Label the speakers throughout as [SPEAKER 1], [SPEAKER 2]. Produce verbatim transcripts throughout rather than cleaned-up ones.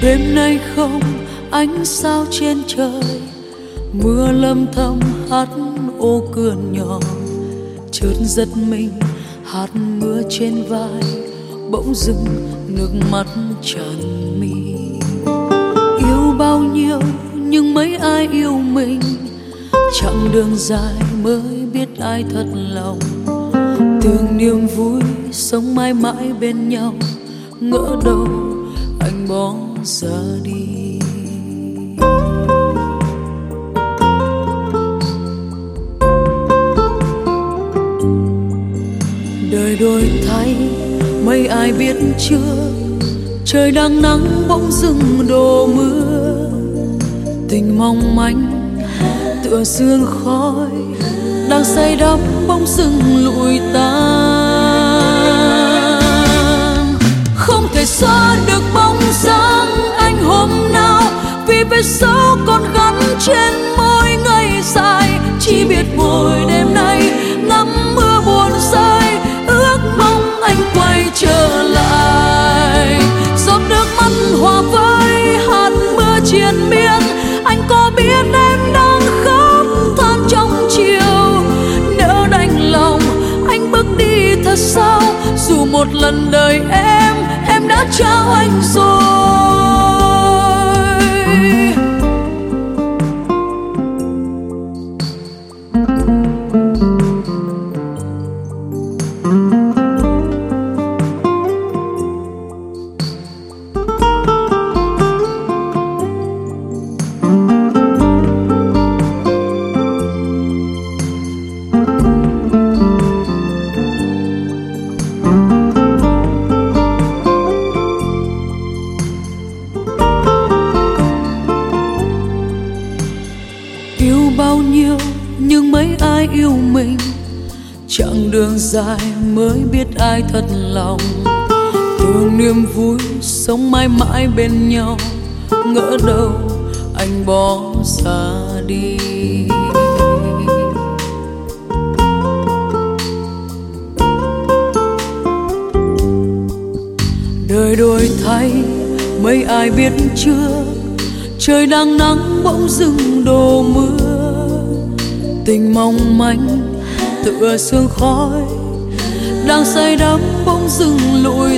[SPEAKER 1] Đêm nay không ánh sao trên trời, mưa lâm thầm hát ô cửa nhỏ. Chợt giật mình hạt mưa trên vai, bỗng dưng nước mắt tràn mi. Yêu bao nhiêu nhưng mấy ai yêu mình, chặng đường dài mới biết ai thật lòng. Từng niềm vui sống mãi mãi bên nhau, ngỡ đâu anh bỏ ra đi. Đời đổi thay mấy ai biết chưa, trời đang nắng bỗng dưng đổ mưa. Tình mong manh tựa sương khói, đang say đắm bỗng dưng lụi tan. Không thể xóa được bóng dáng anh hôm nào, vì vết sâu còn gắn trên môi ngày dài. Chỉ biết ngồi đêm nay ngắm mưa buồn rơi, ước mong anh quay trở lại. Giọt nước mắt hòa với hạt mưa triền miên, anh có biết em đang khóc than trong chiều. Nếu đành lòng anh bước đi thật sao, dù một lần đời em em đã trao anh rồi. Bao nhiêu nhưng mấy ai yêu mình, chặng đường dài mới biết ai thật lòng. Từng niềm vui sống mãi mãi bên nhau, ngỡ đâu anh bỏ ra đi. Đời đổi thay mấy ai biết chưa, trời đang nắng bỗng dưng đổ mưa. Tình mong manh tựa sương khói, đang say đắm bỗng dưng lụi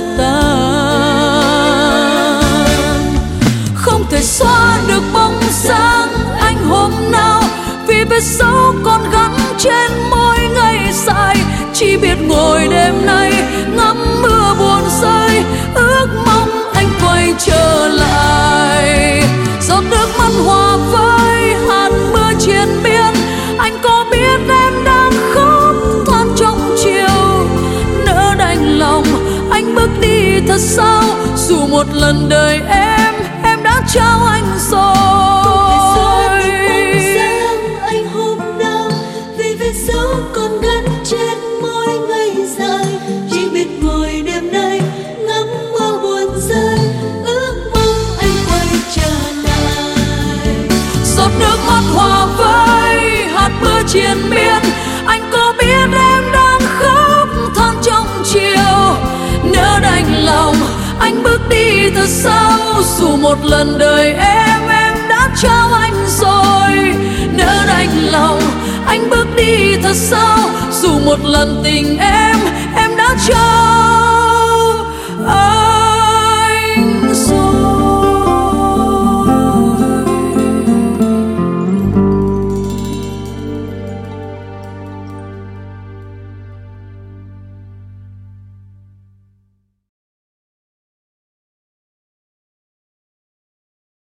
[SPEAKER 1] tan. Không thể xóa được bóng dáng anh hôm nào, vì vết sâu còn gắn trên môi ngày dài. Chỉ biết ngồi đêm nay ngắm mưa buồn rơi, ước mong anh quay trở lại. Giọt nước mắt hòa với hạt mưa triền miên, anh có biết em đang khóc than trong chiều. Nỡ đành lòng anh bước đi thật sao, dù một lần đời em em đã trao anh rồi.
[SPEAKER 2] Anh hôm nào vì vết dấu còn gắn trên môi ngày dài. Chỉ biết ngồi đêm nay ngắm mưa buồn rơi, ước mong anh quay trở lại.
[SPEAKER 1] Giọt nước mắt hòa với hạt mưa triền miên, anh có biết em đang khóc than trong chiều. Nếu đành lòng anh bước đi thật sao, dù một lần đời em em đã trao anh rồi. Nếu đành lòng anh bước đi thật sao, dù một lần tình em